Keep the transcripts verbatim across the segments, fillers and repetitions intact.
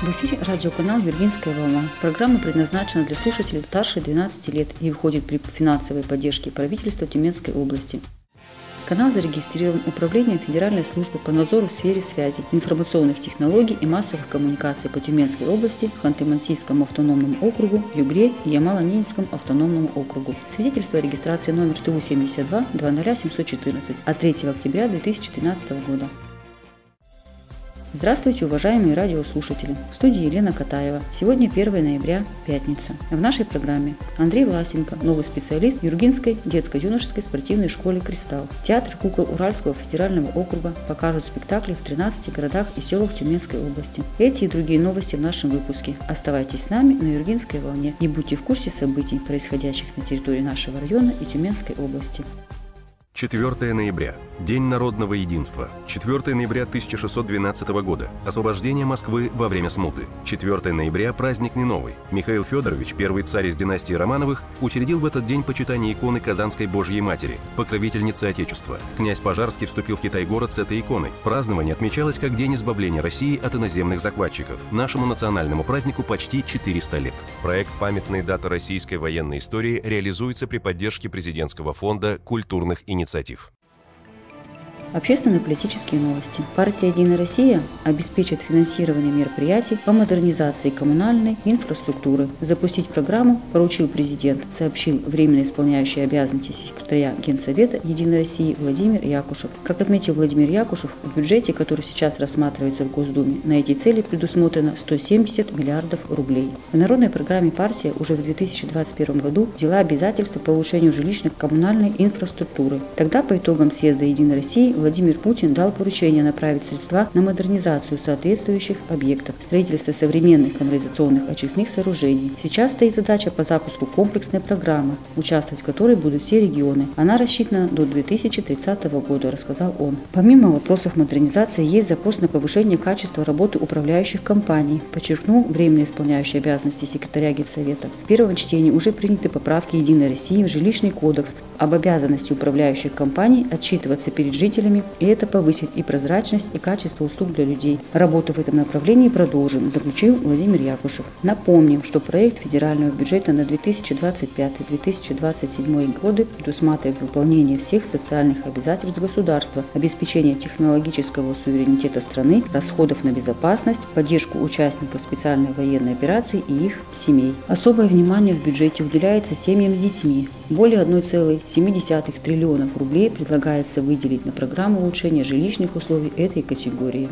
В эфире радиоканал «Виргинская волна». Программа предназначена для слушателей старше двенадцати лет и выходит при финансовой поддержке правительства Тюменской области. Канал зарегистрирован Управлением Федеральной службы по надзору в сфере связи, информационных технологий и массовых коммуникаций по Тюменской области, Ханты-Мансийскому автономному округу, Югре и Ямало-Ненецкому автономному округу. Свидетельство о регистрации номер Т У семьдесят два две тысячи семьсот четырнадцать от третьего октября две тысячи тринадцатого года. Здравствуйте, уважаемые радиослушатели! В студии Елена Катаева. Сегодня первое ноября, пятница. В нашей программе Андрей Власенко, новый специалист Юргинской детско-юношеской спортивной школе «Кристалл». Театр кукол Уральского федерального округа покажут спектакли в тринадцати городах и селах Тюменской области. Эти и другие новости в нашем выпуске. Оставайтесь с нами на Юргинской волне и будьте в курсе событий, происходящих на территории нашего района и Тюменской области. четвёртое ноября. День народного единства. четвёртое ноября тысяча шестьсот двенадцатого года. Освобождение Москвы во время смуты. четвёртое ноября – праздник не новый. Михаил Федорович, первый царь из династии Романовых, учредил в этот день почитание иконы Казанской Божьей Матери, покровительницы Отечества. Князь Пожарский вступил в Китай-город с этой иконой. Празднование отмечалось как День избавления России от иноземных захватчиков. Нашему национальному празднику почти четыреста лет. Проект «Памятные даты российской военной истории» реализуется при поддержке президентского фонда культурных инициатив. Общественно-политические новости. Партия «Единая Россия» обеспечит финансирование мероприятий по модернизации коммунальной инфраструктуры. Запустить программу поручил президент, сообщил временно исполняющий обязанности секретаря Генсовета «Единой России» Владимир Якушев. Как отметил Владимир Якушев, в бюджете, который сейчас рассматривается в Госдуме, на эти цели предусмотрено сто семьдесят миллиардов рублей. В народной программе партия уже в две тысячи двадцать первом году взяла обязательства по улучшению жилищно-коммунальной инфраструктуры. Тогда по итогам съезда «Единой России» Владимир Путин дал поручение направить средства на модернизацию соответствующих объектов, строительство современных канализационных очистных сооружений. Сейчас стоит задача по запуску комплексной программы, участвовать в которой будут все регионы. Она рассчитана до две тысячи тридцатого года, рассказал он. Помимо вопросов модернизации, есть запрос на повышение качества работы управляющих компаний, подчеркнул временно исполняющий обязанности секретаря Генсовета. В первом чтении уже приняты поправки «Единой России» в жилищный кодекс об обязанности управляющих компаний отчитываться перед жителями, и это повысит и прозрачность, и качество услуг для людей. Работу в этом направлении продолжим, заключил Владимир Якушев. Напомним, что проект федерального бюджета на две тысячи двадцать пятый — две тысячи двадцать седьмой годы предусматривает выполнение всех социальных обязательств государства, обеспечение технологического суверенитета страны, расходов на безопасность, поддержку участников специальной военной операции и их семей. Особое внимание в бюджете уделяется семьям с детьми. Более одной целой семи десятых триллионов рублей предлагается выделить на программу улучшения жилищных условий этой категории.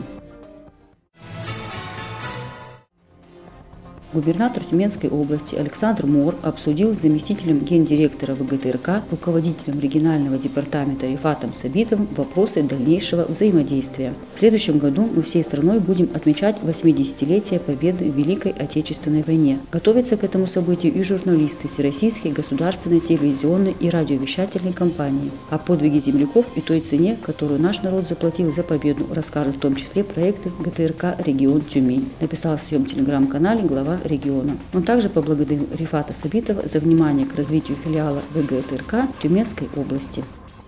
Губернатор Тюменской области Александр Мор обсудил с заместителем гендиректора вэ гэ тэ эр ка, руководителем регионального департамента Рифатом Сабитовым вопросы дальнейшего взаимодействия. В следующем году мы всей страной будем отмечать восьмидесятилетие победы в Великой Отечественной войне. Готовятся к этому событию и журналисты Всероссийской государственной телевизионной и радиовещательной компании. О подвиге земляков и той цене, которую наш народ заплатил за победу, расскажут в том числе проекты гэ тэ эр ка «Регион Тюмень», написал в своем телеграм-канале глава региона. Он также поблагодарил Рифата Сабитова за внимание к развитию филиала вэ гэ тэ эр ка в Тюменской области.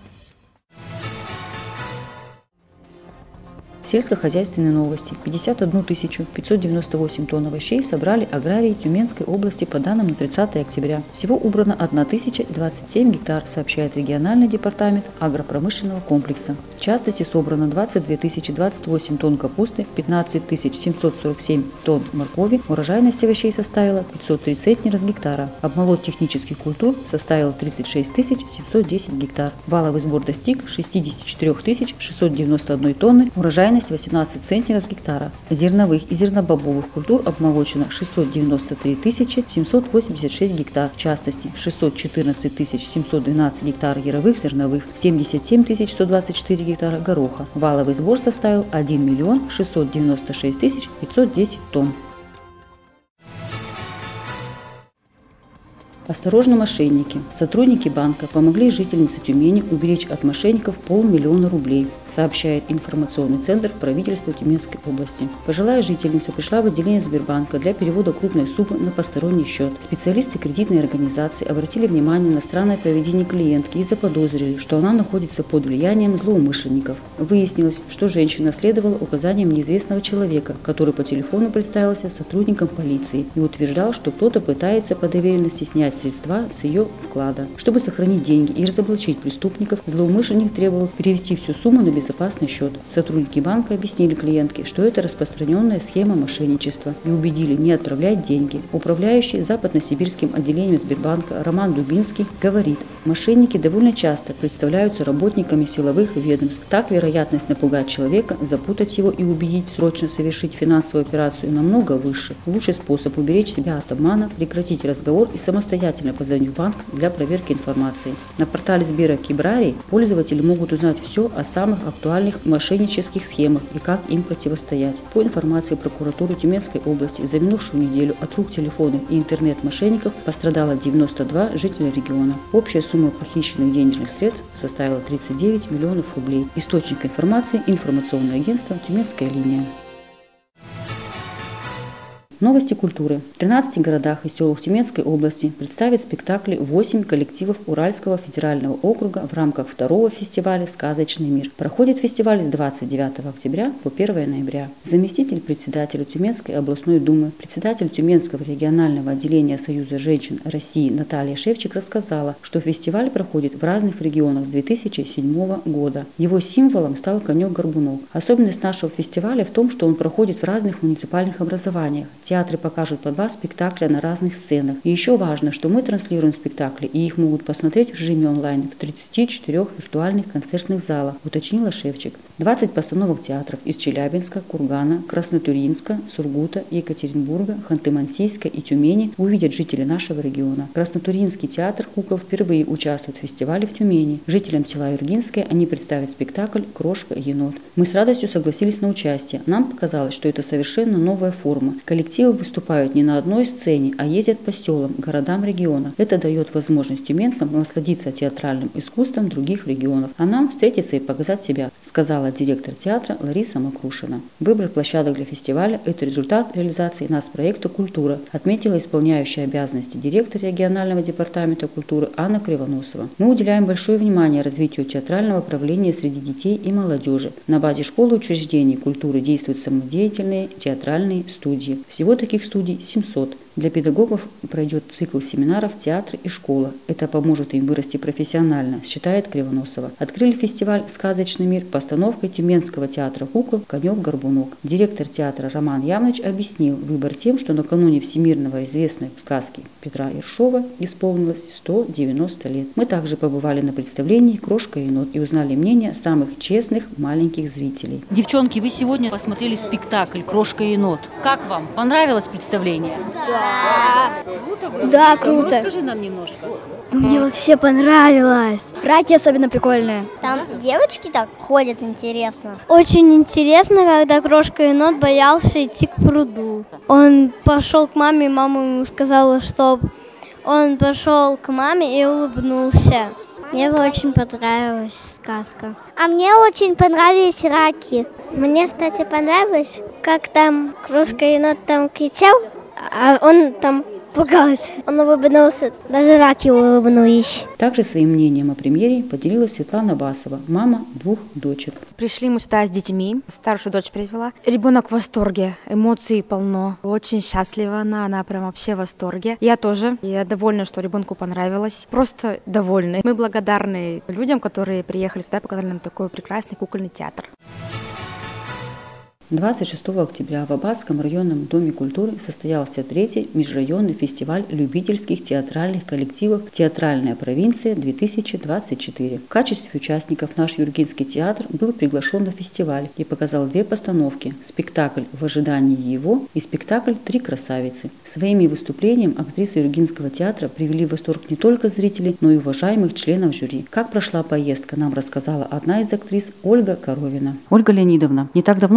Сельскохозяйственные новости. пятьдесят одну тысячу пятьсот девяносто восемь тонн овощей собрали аграрии Тюменской области по данным на тридцатое октября. Всего убрано тысяча двадцать семь гектар, сообщает региональный департамент агропромышленного комплекса. В частности, собрано двадцать две тысячи двадцать восемь тонн капусты, пятнадцать тысяч семьсот сорок семь тонн моркови. Урожайность овощей составила пятьсот тридцать центнеров с гектара. Обмолот технических культур составил тридцать шесть тысяч семьсот десять гектар. Валовый сбор достиг шестьдесят четыре тысячи шестьсот девяносто одной тонны. Урожайность восемнадцать центнеров с гектара. Зерновых и зернобобовых культур обмолочено шестьсот девяносто три тысячи семьсот восемьдесят шесть гектар, в частности шестьсот четырнадцать тысяч семьсот двенадцать гектар яровых зерновых, семьдесят семь тысяч сто двадцать четыре гектара гороха. Валовый сбор составил один миллион шестьсот девяносто шесть тысяч пятьсот десять тонн. Осторожно, мошенники. Сотрудники банка помогли жительнице Тюмени уберечь от мошенников полмиллиона рублей, сообщает информационный центр правительства Тюменской области. Пожилая жительница пришла в отделение Сбербанка для перевода крупной суммы на посторонний счет. Специалисты кредитной организации обратили внимание на странное поведение клиентки и заподозрили, что она находится под влиянием злоумышленников. Выяснилось, что женщина следовала указаниям неизвестного человека, который по телефону представился сотрудником полиции и утверждал, что кто-то пытается по доверенности снять средства с ее вклада. Чтобы сохранить деньги и разоблачить преступников, злоумышленник требовал перевести всю сумму на безопасный счет. Сотрудники банка объяснили клиентке, что это распространенная схема мошенничества, и убедили не отправлять деньги. Управляющий западно-сибирским отделением Сбербанка Роман Дубинский говорит, мошенники довольно часто представляются работниками силовых ведомств. Так вероятность напугать человека, запутать его и убедить срочно совершить финансовую операцию намного выше. Лучший способ уберечь себя от обмана – прекратить разговор и самостоятельно позвонить в банк для проверки информации. На портале Сбера Кибрарий пользователи могут узнать все о самых актуальных мошеннических схемах и как им противостоять. По информации прокуратуры Тюменской области, за минувшую неделю от рук телефонных и интернет-мошенников пострадало девяносто два жителя региона. Общая сумма похищенных денежных средств составила тридцать девять миллионов рублей. Источник информации – информационное агентство «Тюменская линия». Новости культуры. В тринадцати городах и селах Тюменской области представят спектакли восемь коллективов Уральского федерального округа в рамках второго фестиваля «Сказочный мир». Проходит фестиваль с двадцать девятого октября по первое ноября. Заместитель председателя Тюменской областной думы, председатель Тюменского регионального отделения Союза женщин России Наталья Шевчик рассказала, что фестиваль проходит в разных регионах с две тысячи седьмого года. Его символом стал конек-горбунок. Особенность нашего фестиваля в том, что он проходит в разных муниципальных образованиях. Театры покажут по два спектакля на разных сценах. И еще важно, что мы транслируем спектакли, и их могут посмотреть в режиме онлайн в тридцати четырёх виртуальных концертных залах, уточнила Шевчик. двадцать постановок театров из Челябинска, Кургана, Краснотурьинска, Сургута, Екатеринбурга, Ханты-Мансийска и Тюмени увидят жители нашего региона. Краснотурьинский театр кукол впервые участвует в фестивале в Тюмени. Жителям села Юргинское они представят спектакль «Крошка-енот». Мы с радостью согласились на участие. Нам показалось, что это совершенно новая форма. Коллективы выступают не на одной сцене, а ездят по селам, городам региона. Это дает возможность тюменцам насладиться театральным искусством других регионов, а нам встретиться и показать себя, сказала директор театра Лариса Макрушина. Выбор площадок для фестиваля – это результат реализации нацпроекта «Культура», отметила исполняющая обязанности директор регионального департамента культуры Анна Кривоносова. Мы уделяем большое внимание развитию театрального правления среди детей и молодежи. На базе школы и учреждений культуры действуют самодеятельные театральные студии. Всего таких студий семьсот. Для педагогов пройдет цикл семинаров «Театр и школа». Это поможет им вырасти профессионально, считает Кривоносова. Открыли фестиваль «Сказочный мир» постановкой Тюменского театра кукол «Конек-горбунок». Директор театра Роман Явныч объяснил выбор тем, что накануне всемирного известной сказки Петра Ершова исполнилось сто девяносто лет. Мы также побывали на представлении «Крошка-енот» и узнали мнение самых честных маленьких зрителей. Девчонки, вы сегодня посмотрели спектакль «Крошка-енот». Как вам? Понравилось представление? Да. Круто было? Да, Лариса, ну, круто. расскажи нам немножко. Мне вообще понравилось. Раки особенно прикольные. Там девочки так ходят, интересно. Очень интересно, когда крошка-енот боялся идти к пруду. Он пошел к маме, и мама ему сказала, что он пошел к маме и улыбнулся. Мне очень понравилась сказка. А мне очень понравились раки. Мне, кстати, понравилось, как там крошка-енот там кричал, а он там пугался. Он улыбнулся, даже раки улыбнулись. Также своим мнением о премьере поделилась Светлана Басова, мама двух дочек. Пришли мы сюда с детьми, старшую дочь привела. Ребенок в восторге, эмоций полно, очень счастлива она, она прям вообще в восторге. Я тоже, я довольна, что ребенку понравилось, просто довольна. Мы благодарны людям, которые приехали сюда и показали нам такой прекрасный кукольный театр. двадцать шестого октября в Аббатском районном доме культуры состоялся третий межрайонный фестиваль любительских театральных коллективов «Театральная провинция-две тысячи двадцать четыре». В качестве участников наш Юргинский театр был приглашен на фестиваль и показал две постановки – спектакль «В ожидании его» и спектакль «Три красавицы». Своими выступлением актрисы Юргинского театра привели в восторг не только зрителей, но и уважаемых членов жюри. Как прошла поездка, нам рассказала одна из актрис Ольга Коровина. Ольга Леонидовна, не так давно у вас была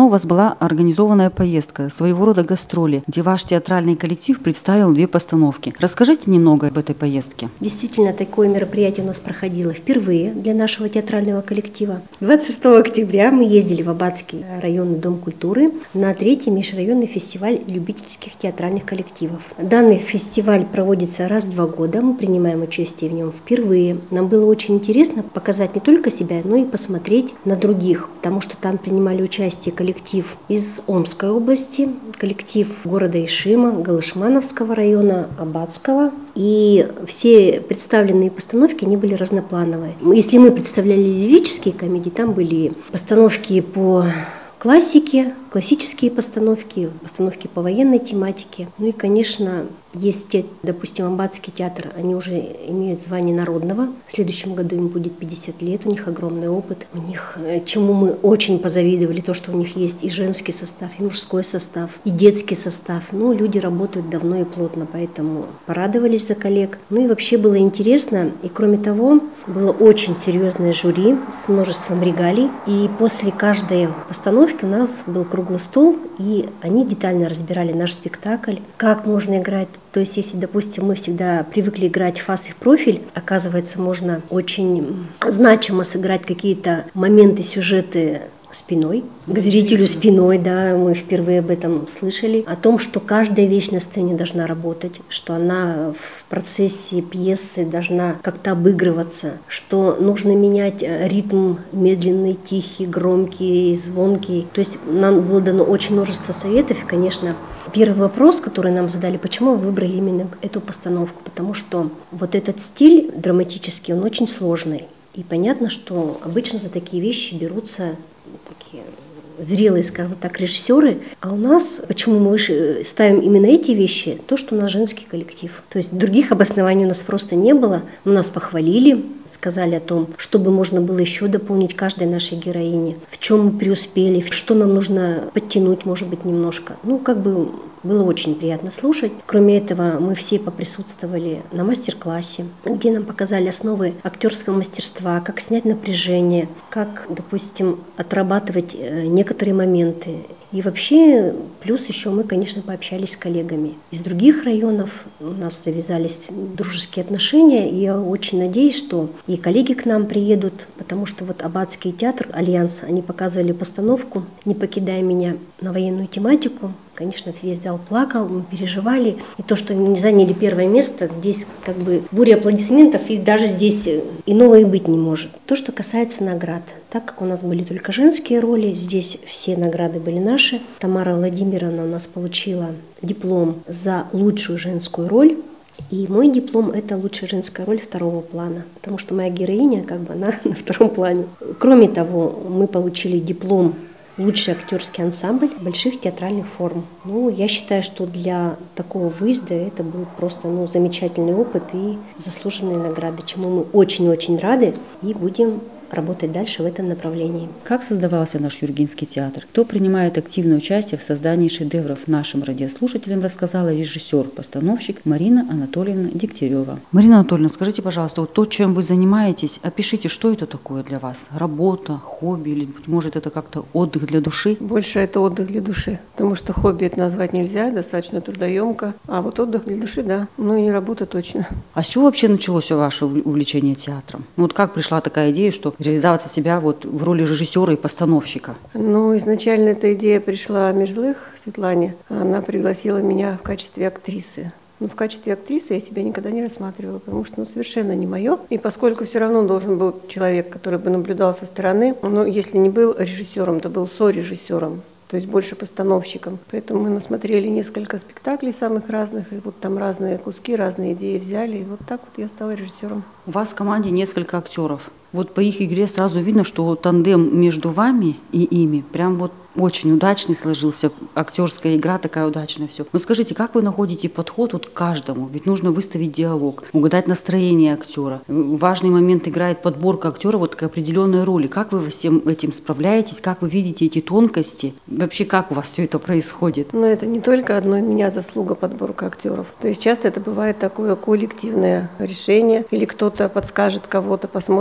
была организованная поездка, своего рода гастроли, где ваш театральный коллектив представил две постановки. Расскажите немного об этой поездке. Действительно, такое мероприятие у нас проходило впервые для нашего театрального коллектива. двадцать шестого октября мы ездили в Аббатский районный дом культуры на третий межрайонный фестиваль любительских театральных коллективов. Данный фестиваль проводится раз в два года, мы принимаем участие в нем впервые. Нам было очень интересно показать не только себя, но и посмотреть на других, потому что там принимали участие коллектив из Омской области, коллектив города Ишима, Галышмановского района, Аббатского. И все представленные постановки, они были разноплановые. Если мы представляли лирические комедии, там были постановки по классике, классические постановки, постановки по военной тематике. Ну и, конечно, есть, те, допустим, Аббатский театр, они уже имеют звание народного. В следующем году им будет пятьдесят лет, у них огромный опыт. У них, чему мы очень позавидовали, то, что у них есть и женский состав, и мужской состав, и детский состав. Ну, люди работают давно и плотно, поэтому порадовались за коллег. Ну и вообще было интересно. И кроме того, было очень серьезное жюри с множеством регалий. И после каждой постановки у нас был круглый стол, и они детально разбирали наш спектакль, как можно играть. То есть, если, допустим, мы всегда привыкли играть фас и профиль, оказывается, можно очень значимо сыграть какие-то моменты, сюжеты спиной, к зрителю спиной, да, мы впервые об этом слышали, о том, что каждая вещь на сцене должна работать, что она в процессе пьесы должна как-то обыгрываться, что нужно менять ритм медленный, тихий, громкий, звонкий. То есть нам было дано очень множество советов, и, конечно, первый вопрос, который нам задали, почему вы выбрали именно эту постановку, потому что вот этот стиль драматический, он очень сложный, и понятно, что обычно за такие вещи берутся такие зрелые, скажем так, режиссеры. А у нас, почему мы ставим именно эти вещи, то, что у нас женский коллектив. То есть других обоснований у нас просто не было. Но нас похвалили, сказали о том, чтобы можно было еще дополнить каждой нашей героине, в чем мы преуспели, что нам нужно подтянуть, может быть, немножко. Ну, как бы было очень приятно слушать. Кроме этого, мы все поприсутствовали на мастер-классе, где нам показали основы актерского мастерства, как снять напряжение, как, допустим, отрабатывать некоторые моменты. И вообще, плюс еще мы, конечно, пообщались с коллегами из других районов. У нас завязались дружеские отношения, и я очень надеюсь, что и коллеги к нам приедут, потому что вот Аббатский театр, Альянс, они показывали постановку «Не покидай меня» на военную тематику. Конечно, весь зал плакал, мы переживали. И то, что они заняли первое место, здесь как бы буря аплодисментов, и даже здесь иного и быть не может. То, что касается наград. Так как у нас были только женские роли, здесь все награды были наши. Тамара Владимировна у нас получила диплом за лучшую женскую роль. И мой диплом – это лучшая женская роль второго плана, потому что моя героиня, как бы, она на втором плане. Кроме того, мы получили диплом «Лучший актерский ансамбль больших театральных форм». Ну, я считаю, что для такого выезда это будет просто ну, замечательный опыт и заслуженные награды, чему мы очень-очень рады и будем работать дальше в этом направлении. Как создавался наш Юргинский театр? Кто принимает активное участие в создании шедевров нашим радиослушателям, рассказала режиссер-постановщик Марина Анатольевна Дегтярева. Марина Анатольевна, скажите, пожалуйста, вот то, чем вы занимаетесь, опишите, что это такое для вас? Работа, хобби или, быть может, это как-то отдых для души? Больше это отдых для души, потому что хобби это назвать нельзя, достаточно трудоемко, а вот отдых для души, да, ну и работа точно. А с чего вообще началось ваше увлечение театром? Ну вот как пришла такая идея, что реализоваться себя вот в роли режиссера и постановщика? Ну, изначально эта идея пришла Межзлых Светлане. Она пригласила меня в качестве актрисы. Но в качестве актрисы я себя никогда не рассматривала, потому что ну, совершенно не мое. И поскольку все равно должен был человек, который бы наблюдал со стороны, ну, если не был режиссером, то был сорежиссером, то есть больше постановщиком. Поэтому мы насмотрели несколько спектаклей самых разных, и вот там разные куски, разные идеи взяли, и вот так вот я стала режиссером. У вас в команде несколько актеров. Вот по их игре сразу видно, что тандем между вами и ими прям вот очень удачный сложился, актерская игра такая удачная, все. Но скажите, как вы находите подход вот к каждому? Ведь нужно выставить диалог, угадать настроение актера. Важный момент играет подборка актера вот к определенной роли. Как вы всем этим справляетесь? Как вы видите эти тонкости? Вообще, как у вас все это происходит? Но это не только одно меня заслуга подборка актеров. То есть часто это бывает такое коллективное решение, или кто-то подскажет кого-то, посмотрим человека,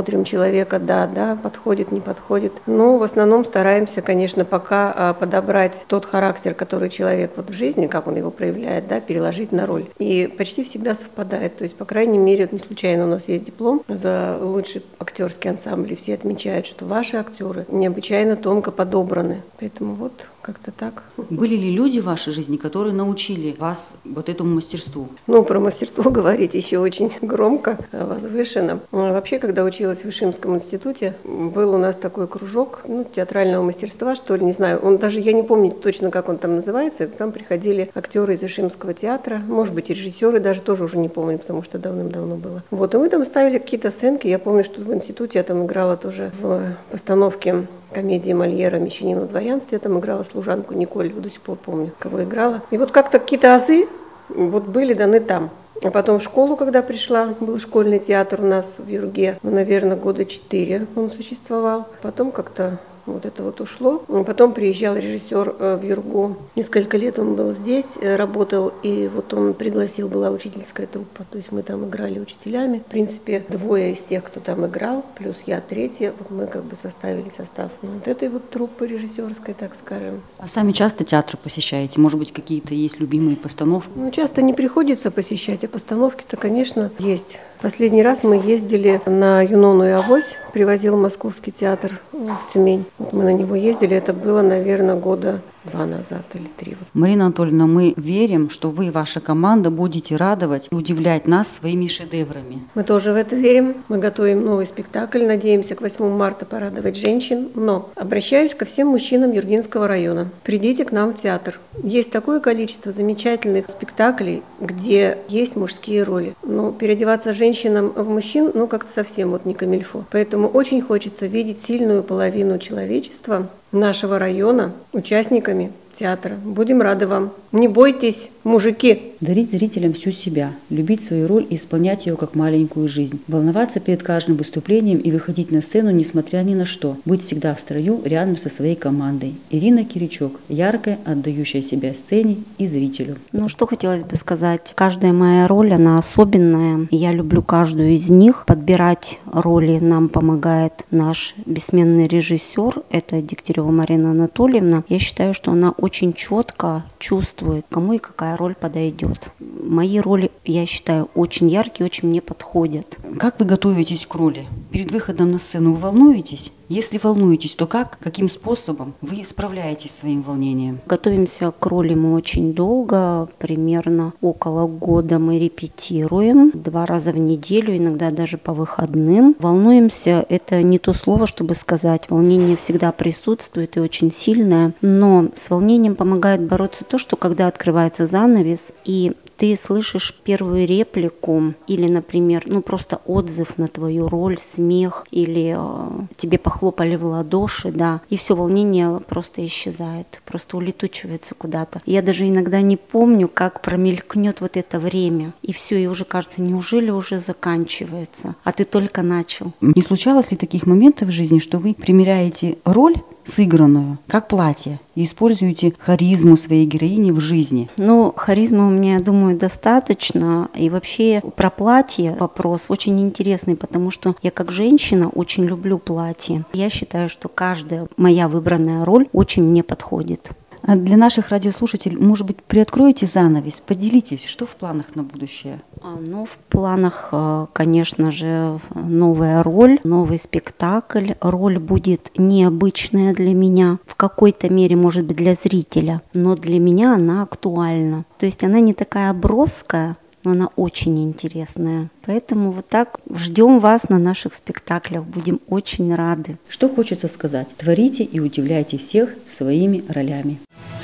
человека, да, да, подходит, не подходит. Но в основном стараемся, конечно, пока подобрать тот характер, который человек вот в жизни, как он его проявляет, да, переложить на роль. И почти всегда совпадает. То есть, по крайней мере, вот не случайно у нас есть диплом за лучший актерский ансамбль, и все отмечают, что ваши актеры необычайно тонко подобраны. Поэтому вот как-то так. Были ли люди в вашей жизни, которые научили вас вот этому мастерству? Ну, про мастерство говорить еще очень громко, возвышенно. Вообще, когда училась в Ишимском институте, был у нас такой кружок, ну, театрального мастерства, что ли, не знаю. Он даже, я не помню точно, как он там называется. Там приходили актеры из Ишимского театра, может быть, и режиссеры, даже тоже уже не помню, потому что давным-давно было. Вот, и мы там ставили какие-то сценки. Я помню, что в институте я там играла тоже в постановке комедии Мольера «Мещанин во дворянстве». Я там играла служанку Николь, до сих пор помню, кого играла. И вот как-то какие-то азы вот были даны там. А потом в школу, когда пришла, был школьный театр у нас в Юрге, ну, наверное, года четыре он существовал. Потом как-то вот это вот ушло. Потом приезжал режиссер в Юргу. Несколько лет он был здесь, работал, и вот он пригласил, была учительская труппа. То есть мы там играли учителями. В принципе, двое из тех, кто там играл, плюс я третья, вот мы как бы составили состав вот этой вот труппы режиссерской, так скажем. А сами часто театр посещаете? Может быть, какие-то есть любимые постановки? Ну, часто не приходится посещать, а постановки-то, конечно, есть. Последний раз мы ездили на «Юнону и Авось», привозил Московский театр в Тюмень. Вот мы на него ездили, это было, наверное, года два назад или три. Марина Анатольевна, мы верим, что вы и ваша команда будете радовать и удивлять нас своими шедеврами. Мы тоже в это верим. Мы готовим новый спектакль, надеемся к восьмому марта порадовать женщин. Но обращаюсь ко всем мужчинам Юргинского района. Придите к нам в театр. Есть такое количество замечательных спектаклей, где есть мужские роли. Но переодеваться женщинам в мужчин, ну, как-то совсем вот не камильфо. Поэтому очень хочется видеть сильную половину человечества нашего района участниками театра. Будем рады вам. Не бойтесь, мужики. Дарить зрителям всю себя, любить свою роль и исполнять ее как маленькую жизнь. Волноваться перед каждым выступлением и выходить на сцену, несмотря ни на что. Быть всегда в строю рядом со своей командой. Ирина Киричок, яркая, отдающая себя сцене и зрителю. Ну, что хотелось бы сказать. Каждая моя роль, она особенная. Я люблю каждую из них. Подбирать роли нам помогает наш бессменный режиссер. Это Дегтярева Марина Анатольевна. Я считаю, что она очень четко чувствует, кому и какая роль подойдет. Мои роли, я считаю, очень яркие, очень мне подходят. Как вы готовитесь к роли? Перед выходом на сцену вы волнуетесь? Если волнуетесь, то как, каким способом вы справляетесь с своим волнением? Готовимся к роли мы очень долго, примерно около года мы репетируем, два раза в неделю, иногда даже по выходным. Волнуемся, это не то слово, чтобы сказать, волнение всегда присутствует и очень сильное, но с волнением помогает бороться то, что когда открывается занавес и ты слышишь первую реплику или, например, ну просто отзыв на твою роль, смех или э, тебе похлопали в ладоши, да, и все, волнение просто исчезает, просто улетучивается куда-то. Я даже иногда не помню, как промелькнет вот это время, и все, и уже кажется, неужели уже заканчивается, а ты только начал. Не случалось ли таких моментов в жизни, что вы примеряете роль сыгранную, как платье, и используете харизму своей героини в жизни? Ну, харизмы у меня, я думаю, достаточно. И вообще про платье вопрос очень интересный, потому что я как женщина очень люблю платье. Я считаю, что каждая моя выбранная роль очень мне подходит. А для наших радиослушателей, может быть, приоткроете занавес, поделитесь, что в планах на будущее? Ну, в планах, конечно же, новая роль, новый спектакль. Роль будет необычная для меня, в какой-то мере, может быть, для зрителя, но для меня она актуальна. То есть она не такая броская, но она очень интересная. Поэтому вот так ждем вас на наших спектаклях. Будем очень рады. Что хочется сказать? Творите и удивляйте всех своими ролями.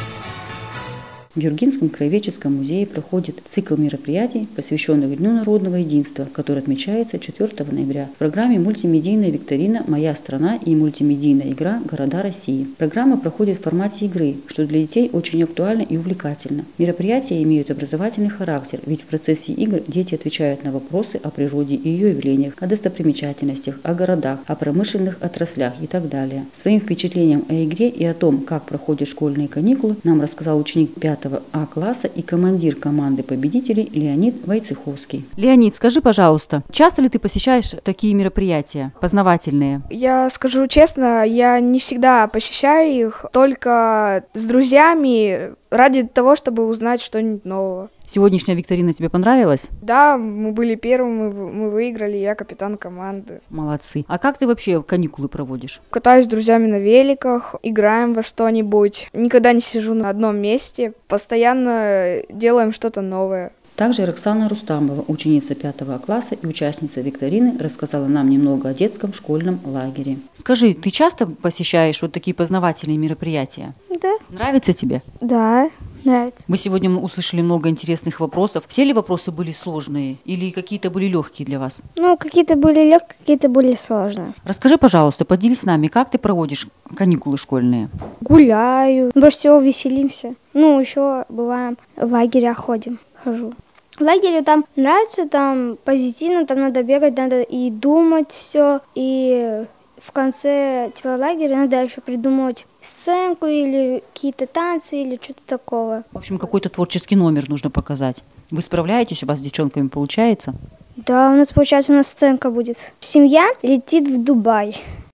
В Юргинском краеведческом музее проходит цикл мероприятий, посвященных Дню народного единства, который отмечается четвёртого ноября. В программе мультимедийная викторина «Моя страна» и мультимедийная игра «Города России». Программа проходит в формате игры, что для детей очень актуально и увлекательно. Мероприятия имеют образовательный характер, ведь в процессе игр дети отвечают на вопросы о природе и ее явлениях, о достопримечательностях, о городах, о промышленных отраслях и так далее. Своим впечатлением о игре и о том, как проходят школьные каникулы, нам рассказал ученик пятого пятого А класса и командир команды победителей Леонид Войцеховский. Леонид, скажи, пожалуйста, часто ли ты посещаешь такие мероприятия познавательные? Я скажу честно, я не всегда посещаю их, только с друзьями ради того, чтобы узнать что-нибудь нового. Сегодняшняя викторина тебе понравилась? Да, мы были первыми, мы выиграли, я капитан команды. Молодцы. А как ты вообще каникулы проводишь? Катаюсь с друзьями на великах, играем во что-нибудь. Никогда не сижу на одном месте, постоянно делаем что-то новое. Также Роксана Рустамова, ученица пятого класса и участница викторины, рассказала нам немного о детском школьном лагере. Скажи, ты часто посещаешь вот такие познавательные мероприятия? Да. Нравится тебе? Да, нравится. Мы сегодня услышали много интересных вопросов. Все ли вопросы были сложные или какие-то были легкие для вас? Ну, какие-то были легкие, какие-то были сложные. Расскажи, пожалуйста, поделись с нами, как ты проводишь каникулы школьные? Гуляю, больше всего веселимся. Ну, еще бываем в лагеря ходим, хожу. В лагере там нравится, там позитивно, там надо бегать, надо и думать все, и в конце типа лагеря надо еще придумать сценку или какие-то танцы или что-то такого. В общем, какой-то творческий номер нужно показать. Вы справляетесь, у вас с девчонками получается? Да, у нас получается, у нас сценка будет. Семья летит в Дубай.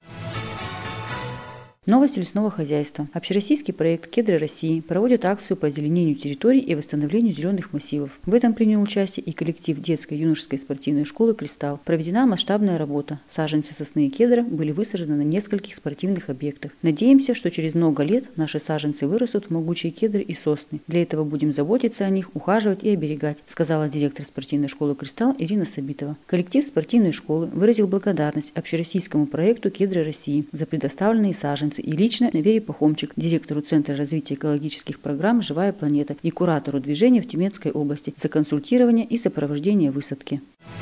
Новости лесного хозяйства. Общероссийский проект «Кедры России» проводит акцию по озеленению территорий и восстановлению зеленых массивов. В этом принял участие и коллектив детской юношеской спортивной школы «Кристалл». Проведена масштабная работа. Саженцы сосны и кедра были высажены на нескольких спортивных объектах. Надеемся, что через много лет наши саженцы вырастут в могучие кедры и сосны. Для этого будем заботиться о них, ухаживать и оберегать, сказала директор спортивной школы «Кристалл» Ирина Сабитова. Коллектив спортивной школы выразил благодарность общероссийскому проекту «Кедры России» за предоставленные саженцы и лично Вере Пахомчик, директору Центра развития экологических программ «Живая планета» и куратору движения в Тюменской области за консультирование и сопровождение высадки.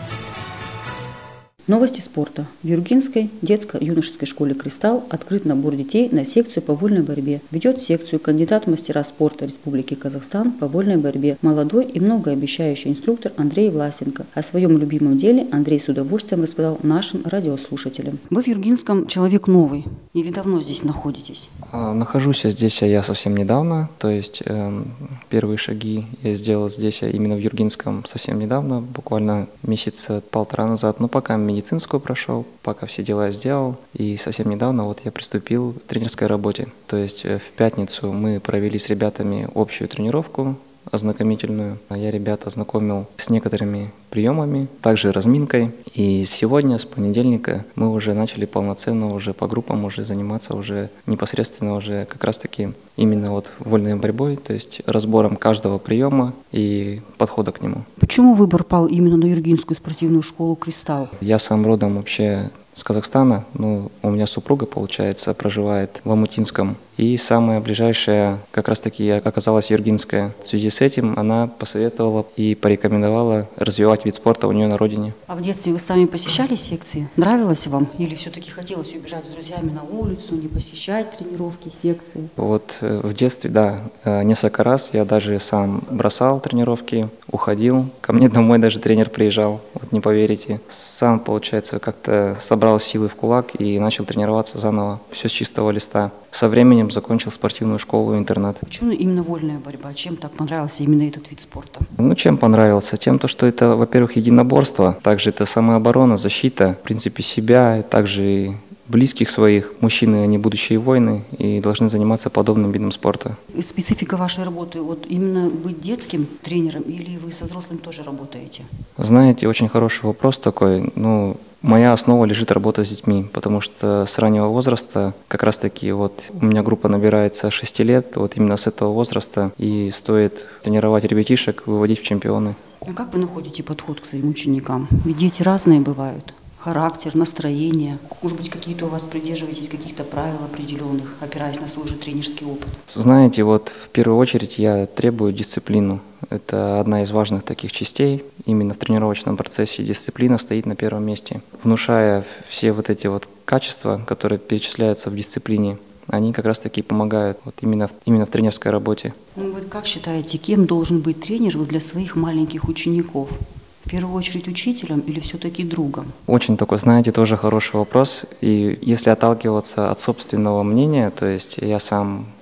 Новости спорта. В Юргинской детско-юношеской школе «Кристалл» открыт набор детей на секцию по вольной борьбе. Ведет секцию кандидат в мастера спорта Республики Казахстан по вольной борьбе, молодой и многообещающий инструктор Андрей Власенко. О своем любимом деле Андрей с удовольствием рассказал нашим радиослушателям. Вы в Юргинском человек новый или давно здесь находитесь? Нахожусь я здесь я совсем недавно, то есть э, первые шаги я сделал здесь именно в Юргинском совсем недавно, буквально месяца полтора назад, но пока медицинскую прошел, пока все дела сделал, и совсем недавно вот я приступил к тренерской работе. То есть в пятницу мы провели с ребятами общую тренировку, ознакомительную. Я ребят ознакомил с некоторыми приемами, также разминкой. И сегодня, с понедельника, мы уже начали полноценно уже по группам уже заниматься уже непосредственно уже как раз-таки именно вот вольной борьбой, то есть разбором каждого приема и подхода к нему. Почему выбор пал именно на Юргинскую спортивную школу «Кристалл»? Я сам родом вообще с Казахстана, но у меня супруга, получается, проживает в Амутинском. И самая ближайшая как раз-таки оказалась Юргинская. В связи с этим она посоветовала и порекомендовала развивать вид спорта у нее на родине. А в детстве вы сами посещали секции? Нравилось вам? Или все-таки хотелось убежать с друзьями на улицу, не посещать тренировки, секции? Вот в детстве, да, несколько раз я даже сам бросал тренировки, уходил. Ко мне домой даже тренер приезжал, вот не поверите. Сам, получается, как-то собрал силы в кулак и начал тренироваться заново. Все с чистого листа. Со временем закончил спортивную школу и интернат. Почему именно вольная борьба? Чем так понравился именно этот вид спорта? Ну, чем понравился? Тем, то, что это, во-первых, единоборство, также это самооборона, защита, в принципе, себя, также и близких своих. Мужчины, они будущие воины и должны заниматься подобным видом спорта. И специфика вашей работы, вот именно быть детским тренером или вы со взрослыми тоже работаете? Знаете, очень хороший вопрос такой. Ну, моя основа лежит работа с детьми, потому что с раннего возраста, как раз таки вот у меня группа набирается шесть лет, вот именно с этого возраста и стоит тренировать ребятишек, выводить в чемпионы. А как вы находите подход к своим ученикам? Ведь дети разные бывают. Характер, настроение. Может быть, какие-то у вас придерживаетесь каких-то правил определенных, опираясь на свой же тренерский опыт? Знаете, вот в первую очередь я требую дисциплину. Это одна из важных таких частей. Именно в тренировочном процессе дисциплина стоит на первом месте. Внушая все вот эти вот качества, которые перечисляются в дисциплине, они как раз таки помогают вот именно, в, именно в тренерской работе. Ну, вы как считаете, кем должен быть тренер для своих маленьких учеников? В первую очередь учителем или все-таки другом? Очень такой, знаете, тоже хороший вопрос. И если отталкиваться от собственного мнения, то есть я сам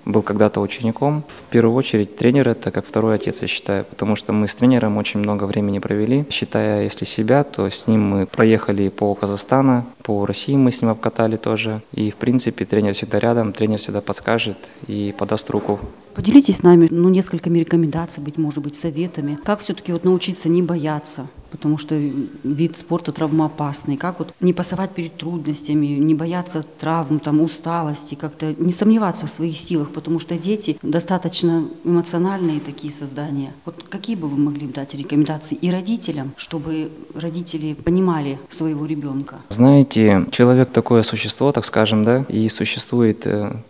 был когда-то учеником. В первую очередь тренер — это как второй отец, я считаю, потому что мы с тренером очень много времени провели. Считая, если себя, то с ним мы проехали по Казахстану, по России мы с ним обкатали тоже. И, в принципе, тренер всегда рядом, тренер всегда подскажет и подаст руку. Поделитесь с нами, ну, несколькими рекомендациями, быть, может быть, советами. Как все-таки вот научиться не бояться, потому что вид спорта травмоопасный. Как вот не пасовать перед трудностями, не бояться травм, там, усталости, как-то не сомневаться в своих силах, потому что дети достаточно эмоциональные такие создания. Вот какие бы вы могли дать рекомендации и родителям, чтобы родители понимали своего ребенка? Знаете, человек такое существо, так скажем, да, и существует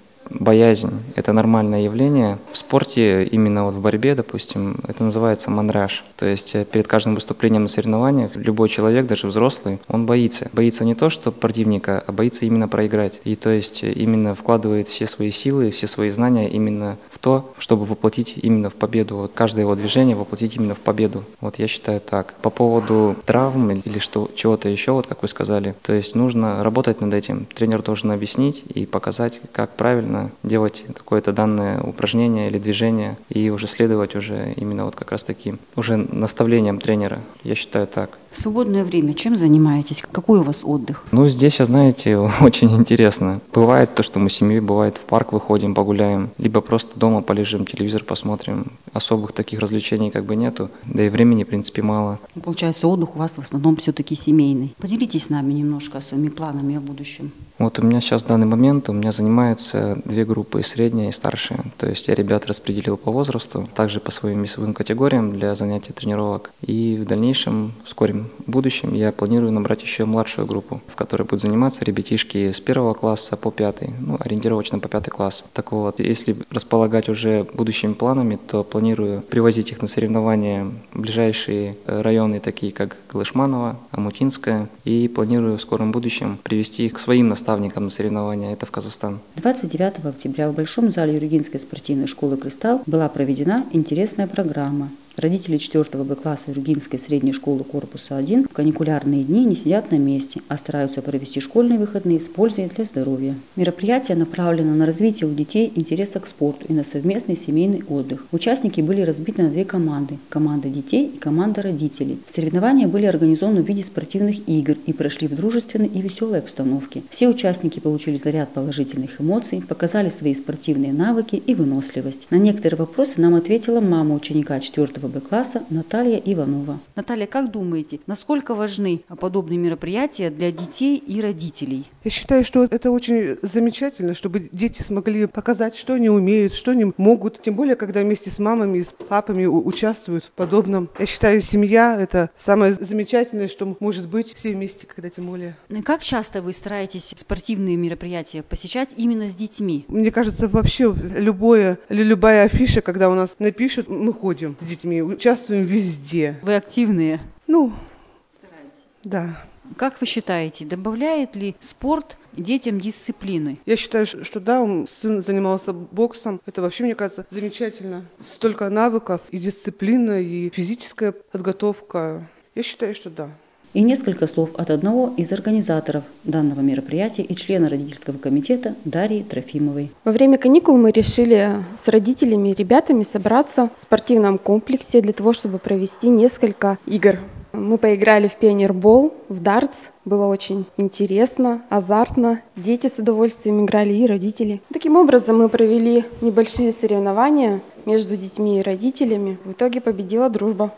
боязнь – это нормальное явление. В спорте, именно вот в борьбе, допустим, это называется мандраж. То есть перед каждым выступлением на соревнованиях любой человек, даже взрослый, он боится. Боится не то, что противника, а боится именно проиграть. И то есть именно вкладывает все свои силы, все свои знания именно в то, чтобы воплотить именно в победу. Вот каждое его движение воплотить именно в победу. Вот я считаю так. По поводу травм или что, чего-то еще, вот как вы сказали, то есть нужно работать над этим. Тренер должен объяснить и показать, как правильно делать какое-то данное упражнение или движение и уже следовать уже именно вот как раз таки уже наставлениям тренера. Я считаю так. В свободное время чем занимаетесь? Какой у вас отдых? Ну, здесь, знаете, очень интересно. Бывает то, что мы с семьей, бывает в парк выходим, погуляем, либо просто дома полежим, телевизор посмотрим. Особых таких развлечений как бы нету, да и времени, в принципе, мало. Получается, отдых у вас в основном все-таки семейный. Поделитесь с нами немножко своими планами о будущем. Вот у меня сейчас в данный момент, у меня занимаются две группы, средняя и старшая. То есть я ребят распределил по возрасту, также по своим весовым категориям для занятий тренировок. И в дальнейшем, в скором будущем, я планирую набрать еще младшую группу, в которой будут заниматься ребятишки с первого класса по пятый, ну, ориентировочно по пятый класс. Так вот, если располагать уже будущими планами, то планирую привозить их на соревнования в ближайшие районы, такие как Галышманово, Амутинское, и планирую в скором будущем привести их к своим наставникам на соревнования, это в Казахстан. двадцать девятого октября в Большом зале Юргинской спортивной школы «Кристалл» была проведена интересная программа. Родители четвёртого Б класса Юргинской средней школы корпуса один в каникулярные дни не сидят на месте, а стараются провести школьные выходные с пользой для здоровья. Мероприятие направлено на развитие у детей интереса к спорту и на совместный семейный отдых. Участники были разбиты на две команды – команда детей и команда родителей. Соревнования были организованы в виде спортивных игр и прошли в дружественной и веселой обстановке. Все участники получили заряд положительных эмоций, показали свои спортивные навыки и выносливость. На некоторые вопросы нам ответила мама ученика четвёртого Б класса Наталья Иванова. Наталья, как думаете, насколько важны подобные мероприятия для детей и родителей? Я считаю, что это очень замечательно, чтобы дети смогли показать, что они умеют, что они могут. Тем более, когда вместе с мамами и с папами участвуют в подобном. Я считаю, семья – это самое замечательное, что может быть все вместе, когда тем более. Как часто вы стараетесь спортивные мероприятия посещать именно с детьми? Мне кажется, вообще любое, или любая афиша, когда у нас напишут, мы ходим с детьми. Участвуем везде. Вы активные? Ну, стараемся. Да. Как вы считаете, добавляет ли спорт детям дисциплины? Я считаю, что да, он, сын занимался боксом. Это вообще, мне кажется, замечательно. Столько навыков, и дисциплина, и физическая подготовка. Я считаю, что да. И несколько слов от одного из организаторов данного мероприятия и члена родительского комитета Дарьи Трофимовой. Во время каникул мы решили с родителями и ребятами собраться в спортивном комплексе для того, чтобы провести несколько игр. Мы поиграли в пионербол, в дартс. Было очень интересно, азартно. Дети с удовольствием играли и родители. Таким образом мы провели небольшие соревнования между детьми и родителями. В итоге победила дружба.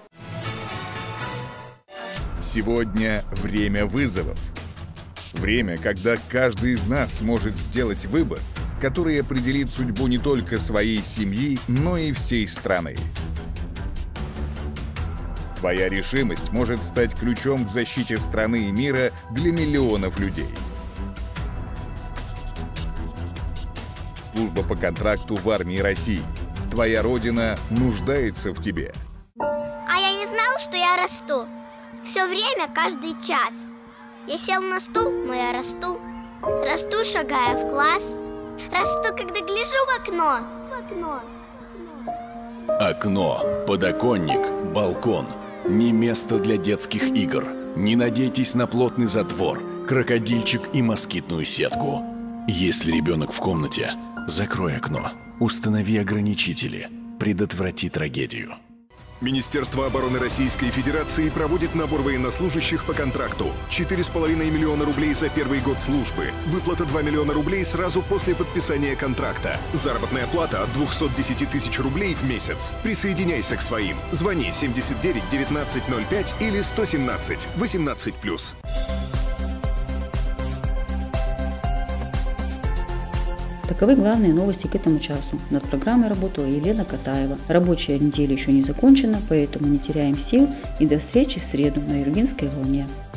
Сегодня время вызовов. Время, когда каждый из нас может сделать выбор, который определит судьбу не только своей семьи, но и всей страны. Твоя решимость может стать ключом к защите страны и мира для миллионов людей. Служба по контракту в армии России. Твоя родина нуждается в тебе. А я не знал, что я расту. Все время, каждый час. Я сел на стул, но я расту. Расту, шагая в класс. Расту, когда гляжу в окно. В окно. Окно, подоконник, балкон. Не место для детских игр. Не надейтесь на плотный затвор, крокодильчик и москитную сетку. Если ребенок в комнате, закрой окно. Установи ограничители. Предотврати трагедию. Министерство обороны Российской Федерации проводит набор военнослужащих по контракту. четыре с половиной миллиона рублей за первый год службы. Выплата два миллиона рублей сразу после подписания контракта. Заработная плата от двухсот десяти тысяч рублей в месяц. Присоединяйся к своим. Звони семьдесят девять девятнадцать ноль пять или сто семнадцать восемнадцать плюс. Таковы главные новости к этому часу. Над программой работала Елена Катаева. Рабочая неделя еще не закончена, поэтому не теряем сил и до встречи в среду на Юргинской волне.